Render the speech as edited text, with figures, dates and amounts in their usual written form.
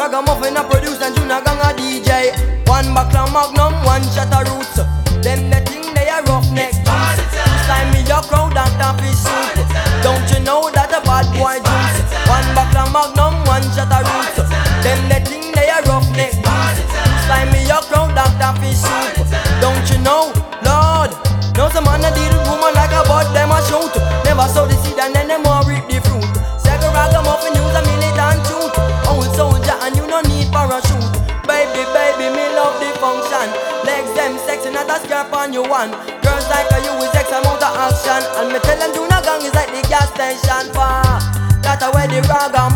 ragamuffin a produce and Junior Gang a DJ. One buckler magnum, one shot a roots. Them the thing they a roughneck juice. You slime me your crowd and taffy soup. Don't you know that a bad boy juice? One buckler magnum, one shot a roots. Them the thing they a roughneck juice. You slime me your crowd and taffy soup. Don't you know, Lord? Now some man a deal with woman like a bud, them a shoot. Never sow the seed and then them all reap the fruit. Second ragamuffin use a militant shoot. Old soldier and you no need parachute. Baby, baby, me love the function. Legs them sexy, not a scarf on you one. Girls like you with X amount of action. And me tell them Junior Gang is like the gas station for that a where the ragamuffin